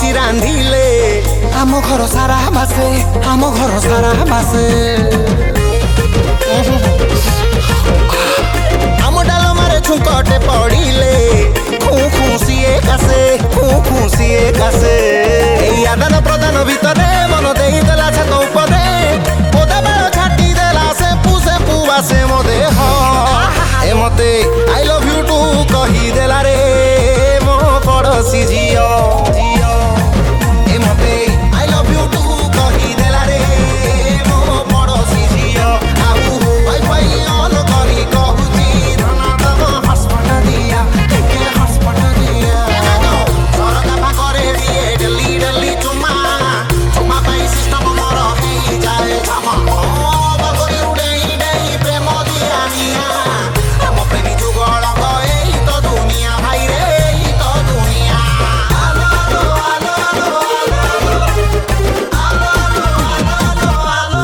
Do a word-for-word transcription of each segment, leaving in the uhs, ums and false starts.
बसी रांधिले आम घर सारा बासे आम घर सारा बासे आम डालमारे छुंकटे पड़िले खू खुशिए कासे खू खुशिए कासे एई आदान प्रदान भितरे मन देई देला छात उपरे ओदा बाल छाटी देला से पुसे पुवासे मो देह ए मते आई लव यू टू कही देला रे मो पड़ोसी झियो ए मते आई लव यू टू कही देला रे मो पड़ोसी झियो आउ भाई भाई ऑन करी कहूची धन दम हस्पट दिया के हस्पट दिया सरका पाकरे दिए डली डली चुमा चुमा पाई सिस्टम मोर हेई जाए छमा बगरी उड़ेई देई प्रेम दिया निया हम प्रेमी जुगल गए तो दुनिया भाई रे तो दुनिया आलो आलो आलो आलो आलो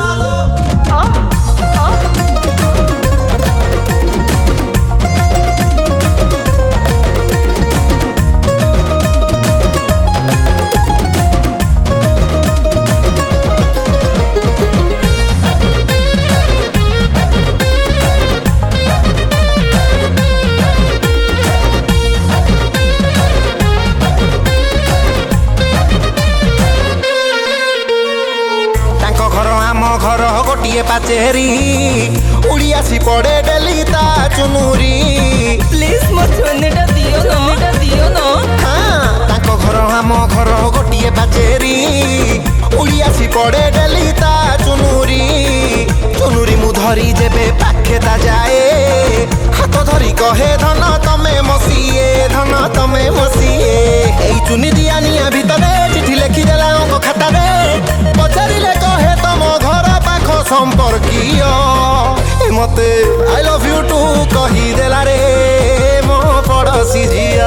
तांको घर आम घर गोटिए पाचेरी उड़ी आसी पड़े डेली ता चुनुरी प्लीज मो चुन्नीटा दियो ना चुन्नीटा दियो ना हाँ तांको घर आम घर गोटिए पाचेरी उड़ी आसी पड़े डेली ता चुनुरी चुनुरी मु धरी जेबे पाखे ता जाए हाथ धरी कहे धन तमे मसीए धन तमे मसीए एई चुनी दिया निया भितरे चिठी लेखि देला अंक खातारे पचारिले कहे तम घर पाख संपर्कीय ए मते आई लव यू टू कही देला रे मो पड़ोसी झिया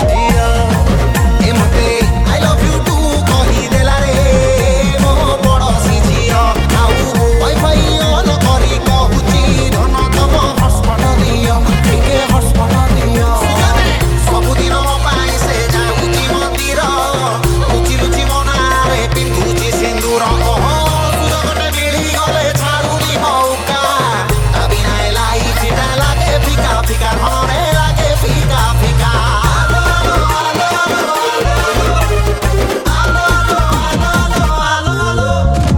ए मते आई लव यू टू कही देला रे मो पड़ोसी झिया आउ वाईफाई ऑन करी कहूची धन तम हस्पट दियो के हस्पट दियो सबुदिन मो पाई से जाऊची मंदिर लुचि लुचि मनारे पिंधुची सिंदूर ओहो सुजगटे मिली गले छाड़ुनी मौका अबिना लाइफ टा लागे फिका फिका घरे लागे फिका फिका आलो आलो आलो आलो आलो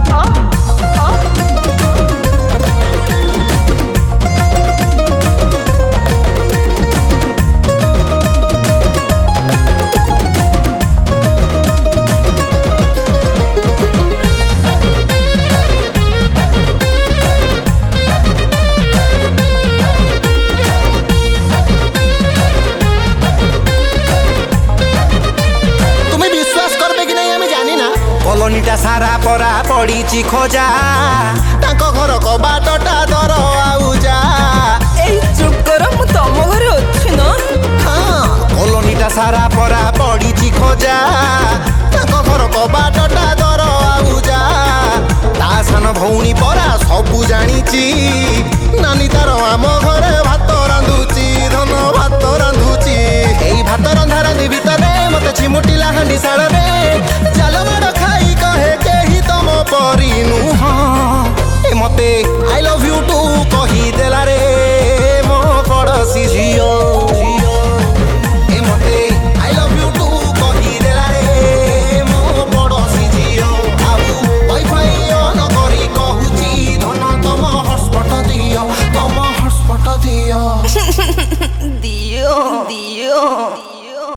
तुम्हें विश्वास करबे कि नहीं हमें जानी ना कॉलोनीटा सारा परा पड़ीची खोजा तांको घर कबाटटा दर आउजा एई चुप करो मु तम घरे अछि ना हाँ कॉलोनीटा सारा परा पड़ीची खोजा तांको घर कबाटटा दर आउजा ता सान भौणी परा सबु जानिची नानी तार आम घरे भात रांधुची धन भात रांधुची एई भात रंधा रांधि भितरे मते छिमुटिला हांडी साळरे चाल माड़ खाई कहे केही तम परी नुह ए मते आई लव यू टू कही देला